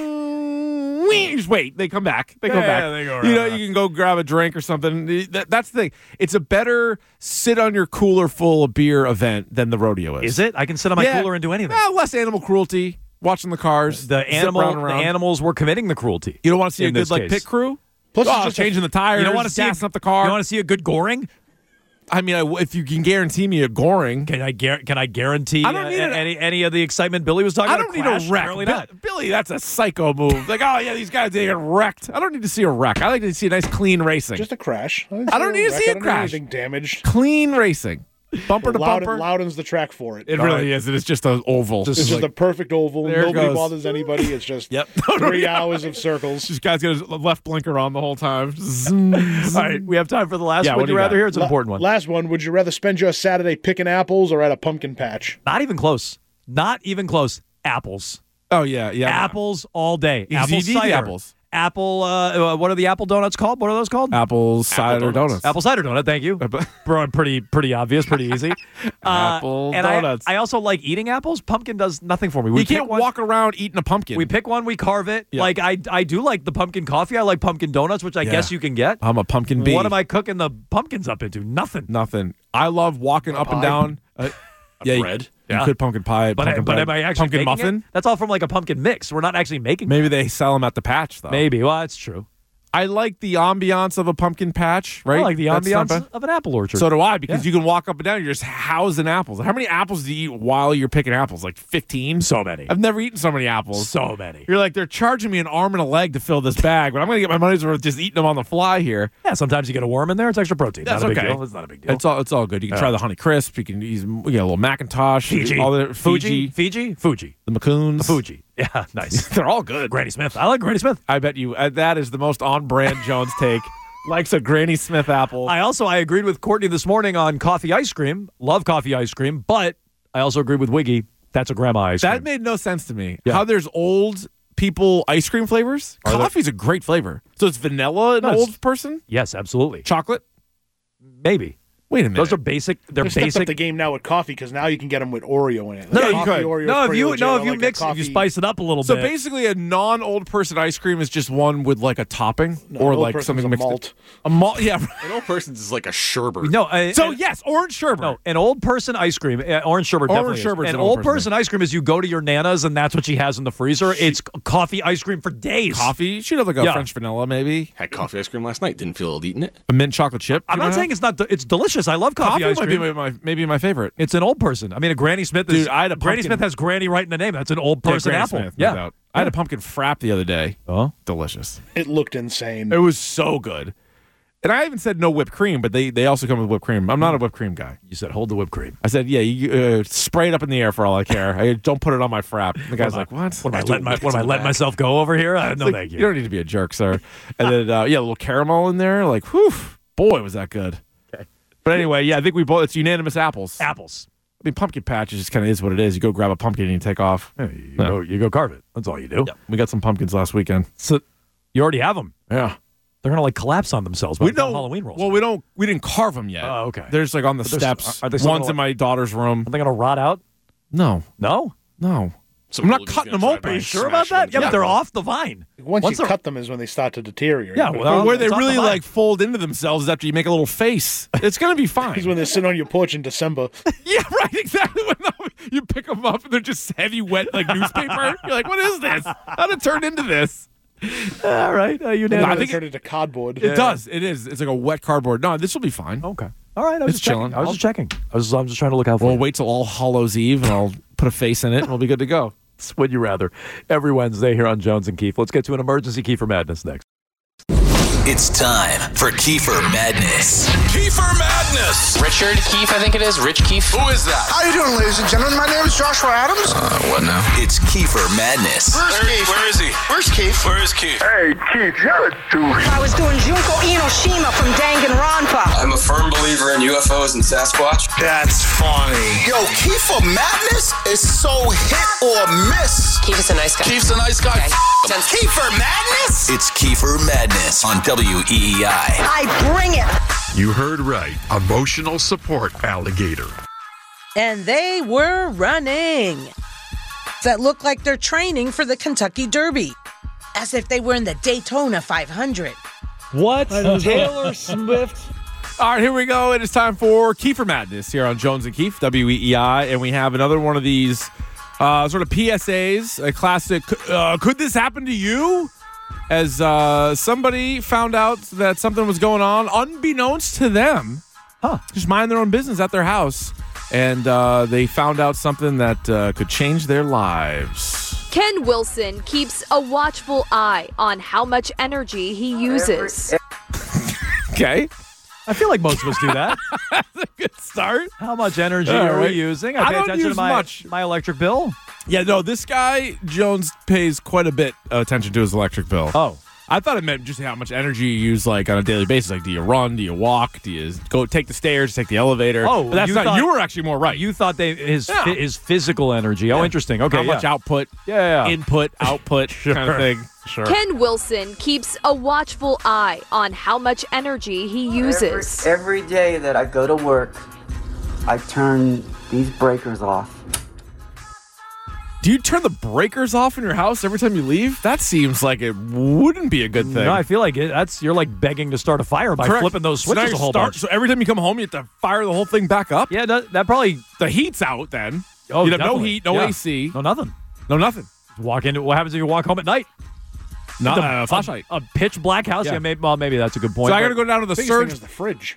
wing, wing, wing. Just wait, they come back. They come Yeah, back. yeah, they go you know, around. you can go grab a drink or something. That, that's the thing. It's a better sit on your cooler full of beer event than the rodeo is. Is it? I can sit on my Yeah. cooler and do anything. Well, less animal cruelty. Watching the cars, The zip animal, around the around. animals were committing the cruelty. You don't want to see in a good this like case. pit crew. Plus, it's oh, just a- changing the tires. You don't want to see gassing a, up the car. You want to see a good goring? I mean, I, if you can guarantee me a goring, Can I gar- can I guarantee I don't uh, need an- any any of the excitement Billy was talking I about? don't need crash? a wreck. Apparently Bill- not. Billy, that's a psycho move. Like, oh yeah, these guys they get wrecked. I don't need to see a wreck. I like to see a nice clean racing. Just a crash. I don't need to wreck. see I a don't need crash. Anything damaged. Clean racing, bumper to Loudon, bumper. Loudon's the track for it. It really is. It is just an oval. It's just a perfect oval. There it Nobody goes. bothers anybody. It's just Yep. three hours of circles. This guy's got his left blinker on the whole time. All right, we have time for the last Yeah, one. what do You you rather got? hear? It's an La- important one. Last one. Would you rather spend your Saturday picking apples or at a pumpkin patch? Not even close. Not even close. Apples. Oh yeah, yeah. Apples all day. You Apple need the cider. apples. Apple. Uh, uh, what are the apple donuts called? What are those called? Apple cider donuts. Apple cider donut. Thank you. Bro, pretty pretty obvious. Pretty easy. Uh, Apple and I- donuts. I, also like eating apples. Pumpkin does nothing for me. We You can't pick one- walk around eating a pumpkin. We pick one. We carve it. Yeah. Like I I do like the pumpkin coffee. I like pumpkin donuts, which I Yeah. guess you can get. I'm a pumpkin bee. What am I cooking the pumpkins up into? Nothing. Nothing. I love walking up and down. Uh, yeah, you- bread? You, Yeah. could pumpkin pie, But, pumpkin but bread, am I actually pumpkin making muffin? it? That's all from like a pumpkin mix. We're not actually making. Maybe they sell them at the patch though. Maybe. Well, that's true. I like the ambiance of a pumpkin patch, right? I like the That's not ambiance bad. of an apple orchard. So do I, because Yeah. you can walk up and down. You're just housing apples. How many apples do you eat while you're picking apples? Like fifteen? So many. I've never eaten so many apples. So many. You're like, they're charging me an arm and a leg to fill this bag, but I'm going to get my money's worth just eating them on the fly here. Yeah, sometimes you get a worm in there. It's extra protein. That's not a big okay. deal. It's not a big deal. It's all it's all good. You can Yeah. try the Honey Crisp. You can use you get a little Macintosh. Fiji. All the Fuji. Fiji. Fiji. Fuji. The Macoons. Fuji. Yeah, nice. They're all good. Granny Smith. I like Granny Smith. I bet you uh, that is the most on-brand Jones take. Likes a Granny Smith apple. I also I agreed with Courtney this morning on coffee ice cream. Love coffee ice cream, but I also agreed with Wiggy. That's a grandma ice that cream. made no sense to me. Yeah. How there's old people ice cream flavors? Are there- Coffee's a great flavor. So it's vanilla an No, it's- old person? Yes, absolutely. Chocolate? Maybe. Wait a minute. Those are basic. They're They stepped basic. up the game now with coffee because now you can get them with Oreo in it. No, Like no, you coffee could. Oreo is no, if pretty you legit. no, I if you like a mix, if you coffee- spice it up a little so bit. basically, a non-old person ice cream is just one with like a topping No, or an old like person's something a mixed. malt. A malt, yeah. An old person's is like a sherbet. no, uh, So and- yes, orange sherbet. No, an old person ice cream, uh, orange sherbet. Orange definitely is. sherbet's An an old old person person ice cream is you go to your nana's and that's what she has in the freezer. It's coffee ice cream for days. Coffee. She'd have like a Yeah. French vanilla, maybe Had coffee ice cream last night. Didn't feel eating it. a mint chocolate chip. I'm you not might saying have? it's not. De- it's delicious. I love coffee, coffee ice might cream. be my maybe my favorite. It's an old person. I mean, a Granny Smith is. Dude, I had a Granny pumpkin- Smith has Granny right in the name. That's an old Yeah, person Granny apple. Smith, no yeah. doubt. I had a pumpkin frap the other day. Oh, Delicious. It looked insane. It was so good. And I even said no whipped cream, but they, they also come with whipped cream. I'm not a whipped cream guy. you said hold the whipped cream. I said, yeah, you uh, spray it up in the air for all I care. I don't put it on my frap. And the guy's like, what? What am I letting my, what am I letting myself go over here? Uh, no, Like, thank you. You don't need to be a jerk, sir. And then, uh, yeah, a little caramel in there. Like, whew, boy, was that good. Okay. But anyway, yeah, I think we both, it's unanimous apples. Apples. I mean, pumpkin patch just kind of is what it is. You go grab a pumpkin and you take off. Yeah, you, Yeah. go, you go carve it. That's all you do. Yeah. We got some pumpkins last weekend. So you already have them. Yeah. They're gonna like collapse on themselves by We the time don't. Halloween rolls. Well, we don't. We didn't carve them yet. Oh, okay. They're just like on the But they're- steps. are they still One's gonna, in my daughter's room. Are they gonna rot out? No, No. no. Some I'm not Willoughby's cutting gonna them try open. by Are you and Sure smash about that? them Yeah, but together. they're off the vine. Once, Once you they're- cut them is when they start to deteriorate. Yeah, But well, Or where they it's off the really vine. like fold into themselves after you make a little face. It's gonna be fine. it's when they sit on your porch in December. Yeah, right. Exactly. When you pick them up and they're just heavy, wet like newspaper. You're like, what is this? How did it turn into this? All right. Uh, you Then I they think turn into cardboard. It does. It is. It's like a wet cardboard. No, this will be fine. Okay. All right. I was It's just checking. chilling. I was just checking. I was. I'm just trying to look out for. We'll you. wait till All Hallows Eve and I'll put a face in it and we'll be good to go. It's Would You Rather every Wednesday here on Jones and Keefe. Let's get to an emergency Kiefer Madness next. It's time for Kiefer Madness. Kiefer Madness. Richard Keefe, I think it is. Rich Keefe. Who is that? How you doing, ladies and gentlemen? My name is Joshua Adams. Uh, what now? It's Kiefer Madness. Where's Where, Keith? where is he? Where's Keith? Where is Keith? Hey, Keith, you're a douche. I was doing Junko Inoshima from Danganronpa. I'm a firm believer in U F Os and Sasquatch. That's funny. Yo, Kiefer Madness is so hit or miss. Keefe is a nice guy. Keith's a nice guy. Okay. F- him. Kiefer Madness? It's Kiefer Madness on W E E I. I bring it. You heard right. Emotional support alligator. And they were running. That looked like they're training for the Kentucky Derby. As if they were in the Daytona five hundred. What? Taylor Swift? All right, here we go. It is time for Kiefer Madness here on Jones and Keefe, W E E I. And we have another one of these uh, sort of P S As, a classic, uh, could this happen to you? As uh, somebody found out that something was going on, unbeknownst to them, huh? Just mind their own business at their house. And uh, they found out something that uh, could change their lives. Ken Wilson keeps a watchful eye on how much energy he uses. Okay. I feel like most of us do that. That's a good start. How much energy All are right. we using? I I pay don't attention use to my, much. my electric bill. Yeah, no, this guy, Jones, pays quite a bit of attention to his electric bill. Oh. I thought it meant just how much energy you use, like, on a daily basis. Like, do you run? Do you walk? Do you go take the stairs, take the elevator? Oh, but that's you not. thought- you were actually more right. You thought they his Yeah. his physical energy. Oh, Yeah. interesting. Okay, how yeah. much output? Yeah, yeah. Input, output, Sure. kind of thing. Sure. Ken Wilson keeps a watchful eye on how much energy he uses. Every, every day that I go to work, I turn these breakers off. Do you turn the breakers off in your house every time you leave? That seems like it wouldn't be a good thing. No, I feel like it, that's you're like begging to start a fire by Correct. flipping those So now switches you a whole start- bunch. So every time you come home, you have to fire the whole thing back up? Yeah, that, that probably The heat's out then. Oh, You'd have no definitely. heat, no Yeah. A C. No nothing. No nothing. Walk into what happens if you walk home at night? Not The- uh, flashlight. A, a pitch black house. Yeah. Yeah, maybe, well, maybe that's a good point. So I got to but- go down to the Biggest thing surge. is the fridge.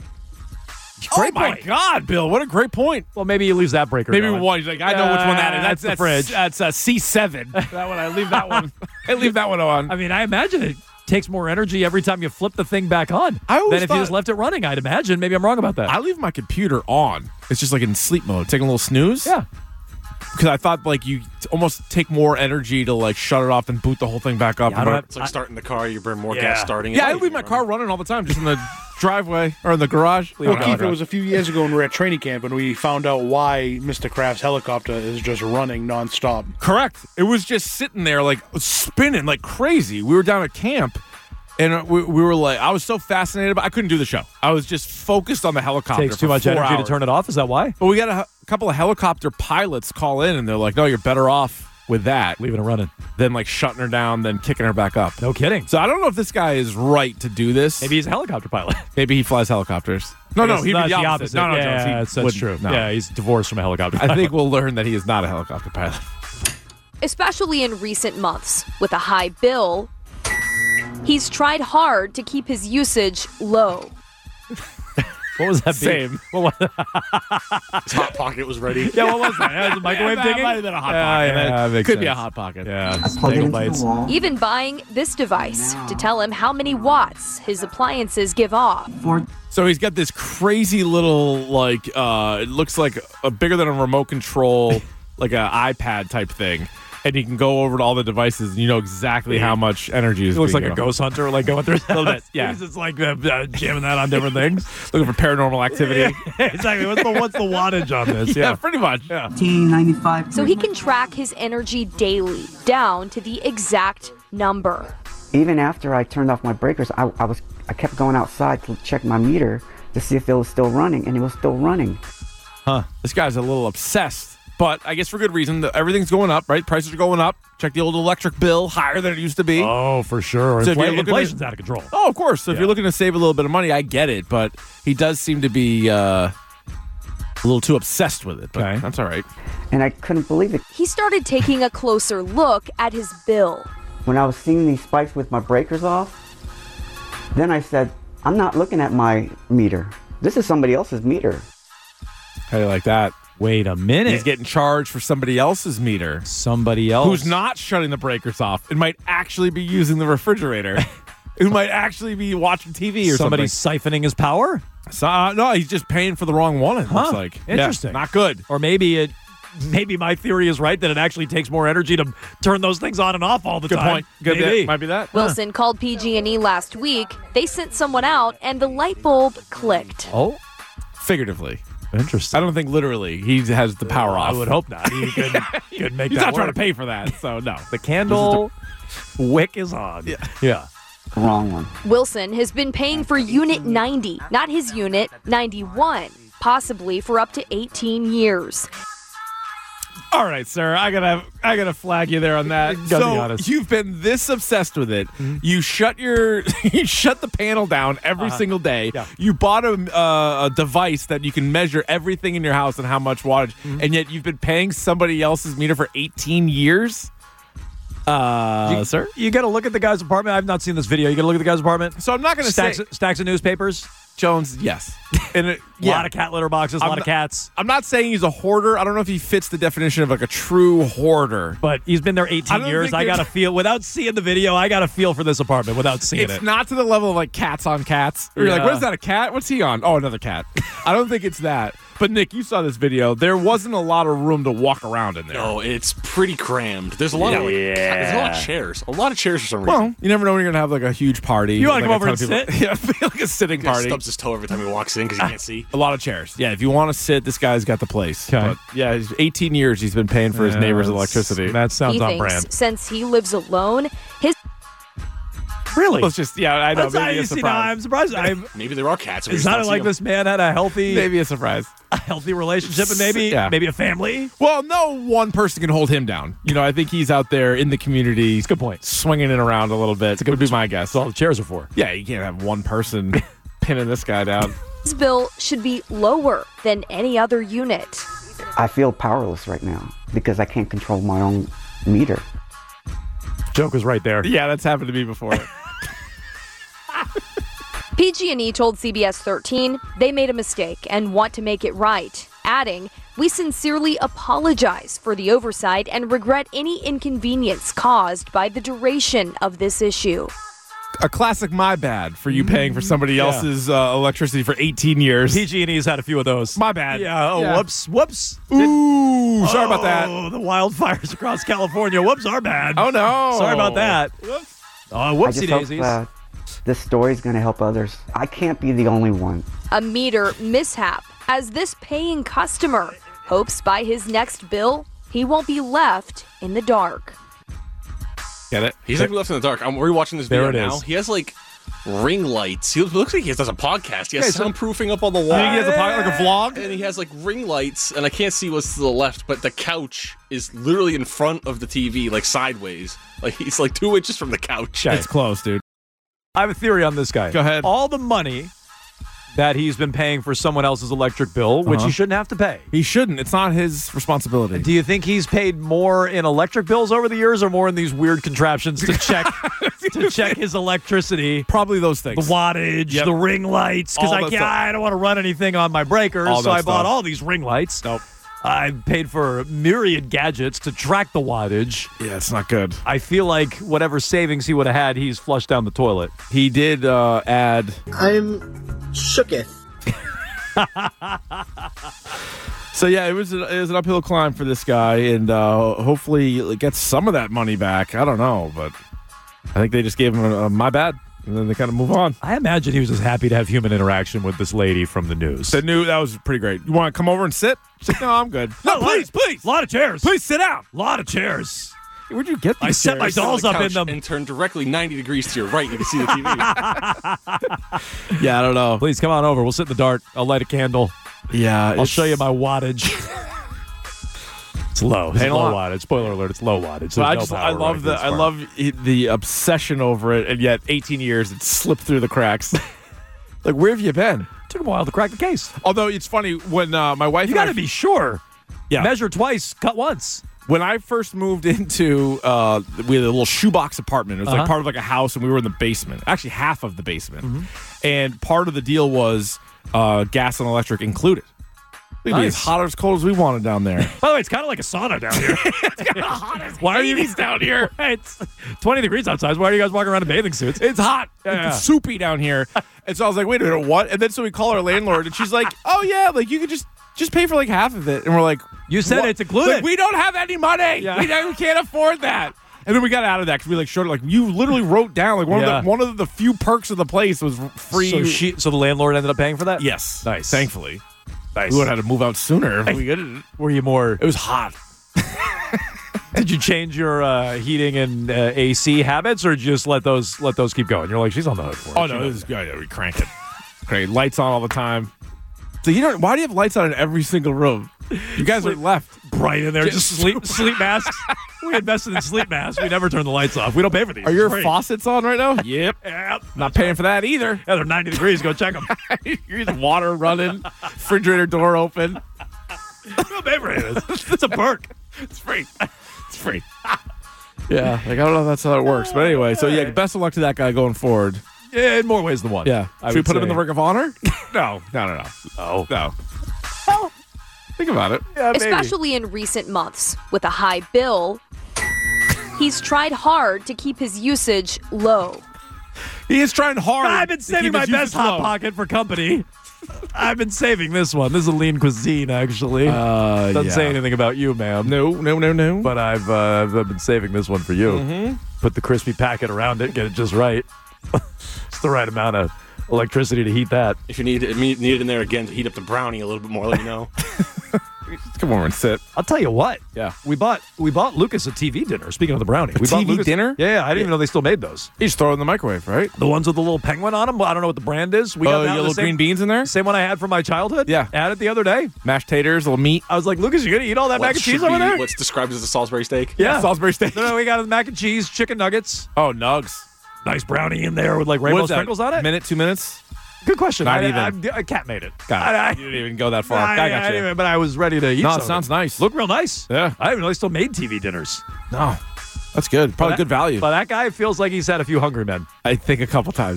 Great oh my point. God, Bill! What a great point. Well, maybe you leave that breaker. Maybe going. one. He's like, I know which one that is. Uh, That's the that's fridge. That's a C seven. That one. I leave that one. I leave that one on. I mean, I imagine it takes more energy every time you flip the thing back on I always than if you thought- just left it running. I'd imagine. Maybe I'm wrong about that. I leave my computer on. It's just like in sleep mode, taking a little snooze. yeah. Because I thought like you t- almost take more energy to like shut it off and boot the whole thing back up. Yeah, I and don't run- have- It's like starting the car, you burn more Yeah. gas starting it. yeah, I leave my car running all the time, just in the driveway or in the garage. Well, Leave it Keith, on. it was a few years ago when we were at training camp and we found out why Mister Kraft's helicopter is just running nonstop. Correct. It was just sitting there like spinning like crazy. We were down at camp. And we, we were like, I was so fascinated, but I couldn't do the show. I was just focused on the helicopter. Takes too for much four energy hours. to turn it off. Is that why? But we got a, h- couple of helicopter pilots call in, and they're like, "No, you're better off with that, Leaving it running. than like shutting her down, then kicking her back up." No kidding. So I don't know if this guy is right to do this. Maybe he's a helicopter pilot. Maybe he flies helicopters. No, I no, guess he'd be that's the opposite. No, no, yeah, Jones, he that's, that's wouldn't. true. No. Yeah, he's divorced from a helicopter I pilot. think we'll learn that he is not a helicopter pilot. Especially in recent months, with a high bill, he's tried hard to keep his usage low. What was that? Same. Beat? What was His hot pocket was ready. Yeah, what was that? That was a microwave yeah, dinging? That might have been a hot Yeah, pocket. yeah, that makes Could be a sense. hot pocket. Yeah, Plug it bagel into bites. the wall. Even buying this device to tell him how many watts his appliances give off. For So he's got this crazy little, like, uh, it looks like a bigger than a remote control, like an iPad type thing. And you can go over to all the devices and you know exactly how much energy is He looks being like a given off. ghost hunter, like going through a little bit, yeah. He's just like uh, uh, jamming that on different things. Looking for paranormal activity. Exactly. What's the what's the wattage on this? Yeah, Yeah. pretty much. Yeah. ninety-five. So he can track his energy daily, down to the exact number. Even after I turned off my breakers, I, I was I kept going outside to check my meter to see if it was still running, and it was still running. Huh. This guy's a little obsessed. But I guess for good reason. The- Everything's going up, right? Prices are going up. Check the old electric bill, higher than it used to be. Oh, for sure. So if Infl- you're looking inflation's at- out of control. Oh, of course. So if Yeah. you're looking to save a little bit of money, I get it. But he does seem to be uh, a little too obsessed with it. But Okay. that's all right. And I couldn't believe it. He started taking a closer look at his bill. When I was seeing these spikes with my breakers off, then I said, I'm not looking at my meter. This is somebody else's meter. How do you like that? Wait a minute. He's getting charged for somebody else's meter. Somebody else Who's not shutting the breakers off. It might actually be using the refrigerator. who might actually be watching T V or Somebody something. siphoning his power? So, uh, no, he's just paying for the wrong one, it Huh. looks like. Interesting. Yeah, not good. Or maybe it. Maybe my theory is right that it actually takes more energy to turn those things on and off all the Good time. point. Good Maybe. yeah, might be that. Wilson called P G and E last week. They sent someone out, and the light bulb clicked. Oh, Figuratively. interesting. I don't think literally he has the power off. I would hope not. He could, could make He's that not trying to work. pay for that, so no. The candle wick is on. Yeah. yeah. Wrong one. Wilson has been paying for Unit ninety, not his Unit ninety-one, possibly for up to eighteen years. All right, sir. I gotta, I gotta flag you there on that. Gotta so be honest. you've been this obsessed with it. You shut your, you shut the panel down every Uh-huh. single day. Yeah. You bought a, uh, a device that you can measure everything in your house and how much wattage, and yet you've been paying somebody else's meter for eighteen years. Uh, You- sir. You got to look at the guy's apartment. I've not seen this video. You got to look at the guy's apartment. So I'm not gonna stacks, say stacks of newspapers. Jones. Yes, and it, A lot of cat litter boxes. A I'm lot not- of cats. I'm not saying he's a hoarder. I don't know if he fits the definition of like a true hoarder. But he's been there I eighteen don't years. think I got to there's- feel without seeing the video. I got to feel for this apartment without seeing It's it. not to the level of like cats on cats. You're like, Yeah. what is that, a cat? What's he on? Oh, another cat. I don't think it's that. But Nick, you saw this video. There wasn't a lot of room to walk around in there. No, it's pretty crammed. There's a lot of like, Yeah. there's a lot of chairs. A lot of chairs for some reason. Well, you never know when you're gonna have like a huge party. You wanna like come a over ton and of people- Yeah, like a sitting He just party. stubs his toe every time he walks in because he can't see. A lot of chairs. Yeah, if you want to sit, this guy's got the place. Okay. But yeah, he's eighteen years he's been paying for his Yeah, neighbor's that's- electricity. That sounds he on thinks brand. since he lives alone, his Really? Let's just yeah, I know. That's- Maybe I- a see, surprise. now I'm surprised. I'm, Maybe there are cats. and we it just don't sounded see like them. this man had a healthy, Maybe a surprise. a healthy relationship, and maybe, Yeah. maybe a family. Well, no one person can hold him down. You know, I think he's out there in the community. It's a good point. Swinging it around a little bit. Would be my guess. That's all the chairs are for. Yeah, you can't have one person pinning this guy down. his bill should be lower than any other unit. I feel powerless right now because I can't control my own meter. Joke was right there. Yeah, that's happened to me before. P G and E told C B S thirteen they made a mistake and want to make it right, adding, "We sincerely apologize for the oversight and regret any inconvenience caused by the duration of this issue." A classic my bad for you paying for somebody Yeah. else's uh, electricity for eighteen years. P G and E's had a few of those. My bad. Yeah. Oh, Yeah. whoops, whoops. Ooh, sorry about that. Oh, the wildfires across California. Whoops, our bad. Oh, no. Sorry about that. Whoops. Oh, I whoopsie just hope daisies. uh, this story is going to help others. I can't be the only one. A meter mishap, as this paying customer hopes by his next bill he won't be left in the dark. Get it? He's like left in the dark. I'm rewatching this There video it now. is. He has like ring lights. He looks like he does a podcast. He has Yeah, so- soundproofing up on the wall. You think he has a po- like a vlog? And he has like ring lights, and I can't see what's to the left, but the couch is literally in front of the T V, like sideways. Like he's like two inches from the couch. It's close, dude. I have a theory on this guy. Go ahead. All the money that he's been paying for someone else's electric bill, which Uh-huh. he shouldn't have to pay. He shouldn't. It's not his responsibility. Do you think he's paid more in electric bills over the years, or more in these weird contraptions to check to check his electricity? Probably those things. The wattage, Yep. the ring lights, because All I that can't, stuff. I don't want to run anything on my breakers, All so that I bought stuff. all these ring lights. Nope. I paid for myriad gadgets to track the wattage. Yeah, it's not good. I feel like whatever savings he would have had, he's flushed down the toilet. He did uh, add. I'm shooketh. So yeah, it was, a, it was an uphill climb for this guy, and uh, hopefully he gets some of that money back. I don't know, but I think they just gave him a, a my bad, and then they kind of move on. I imagine he was just happy to have human interaction with this lady from the news. The new that was pretty great. You want to come over and sit? She's like, no, I'm good. No, please, please, A lot of chairs. please sit down. A lot of chairs. Where'd you get these? I set my chairs? dolls The up in couch them. and turn directly ninety degrees to your right. You can see the T V. Yeah, I don't know. Please come on over. We'll sit in the dark. I'll light a candle. Yeah, I'll show you my wattage. It's low. It's Paying a low lot. wattage. Spoiler alert, it's low wattage. But I There's just no I power love running the this I far. love it, the obsession over it, and yet eighteen years it slipped through the cracks. Like, where have you been? Took him a while to crack the case. Although it's funny when uh, my wife You and I got to be sure. Yeah. Measure twice, cut once. When I first moved into, uh, we had a little shoebox apartment. It was Uh-huh. like part of like a house, and we were in the basement. Actually, half of the basement. Mm-hmm. And part of the deal was uh, gas and electric included. We can be as hot or as cold as we wanted down there. By the way, it's kind of like a sauna down here. It's kind of hot as Why are you Hades down here? It's twenty degrees outside. Why are you guys walking around in bathing suits? It's hot. Yeah. It's soupy down here. And so I was like, wait a minute, what? And then so we call our landlord, and she's like, oh, yeah, like you could just just pay for like half of it. And we're like, You said what? it's included. Like, we don't have any money. Yeah. We, don't- we can't afford that. And then we got out of that because we like showed it. Like you literally wrote down like one Yeah. of the one of the few perks of the place was free. So, she, so the landlord ended up paying for that? Yes, Nice. Thankfully, Nice. we would have had to move out sooner. If we couldn't. Were you more... It was hot. Did you change your uh, heating and uh, A C habits, or did you just let those let those keep going? You're like, she's on the hook for it. Oh She no, knows. this is good. Yeah, we crank it. Great lights on all the time. So you don't. Why do you have lights on in every single room? You guys are left. bright in there. Just Just sleep sleep masks. We invested in sleep masks. We never turn the lights off. We don't pay for these. Are your It's free. faucets on right now? Yep. Yep. Not paying for that either. Yeah, they're ninety degrees. Go check them. Here's water running, refrigerator door open. We don't pay for any of this. It's a perk. It's free. It's free. Yeah, like I don't know if that's how it works, but anyway. So yeah, best of luck to that guy going forward. Yeah, in more ways than one. Yeah. I Should we would put him in say. the Ring of Honor? No, no, no, no. Oh. No. Think about it. Yeah, maybe. Especially in recent months with a high bill, he's tried hard to keep his usage low. He is trying hard. I've been to saving keep my his best usage hot low. pocket for company. I've been saving this one. This is a lean cuisine, actually. Uh, Doesn't yeah. say anything about you, ma'am. No, no, no, no. But I've uh, I've been saving this one for you. Mhm. Put the crispy packet around it, get it just right. It's the right amount of electricity to heat that. If you need it, need it in there again to heat up the brownie a little bit more, let me know. Come over and sit. I'll tell you what. Yeah. We bought we bought Lucas a T V dinner. Speaking of the brownie, A we bought T V Lucas- dinner? Yeah, yeah. I didn't even know they still made those. You just throw it in the microwave, right? The ones with the little penguin on them. I don't know what the brand is. We Oh, got you that got the little same, green beans in there? Same one I had from my childhood. Yeah. Had it the other day. Mashed taters, a little meat. I was like, Lucas, you gonna eat all that What mac and cheese should over be- there? What's described as a Salisbury steak? Yeah. Salisbury steak. No, no, we got the mac and cheese, chicken nuggets, Oh, nugs. nice brownie in there with like What rainbow is that? sprinkles on it. Minute, two minutes? Good question. Not I, even. I, I, Cat made it. Got it. I, I, you didn't even go that far. I, I got I you. didn't even- but I was ready to eat. No, some it of sounds nice. Look real nice. Yeah. I didn't even know they still made T V dinners. No. That's good. Probably But good that- value. But that guy feels like he's had a few hungry men. I think a couple times.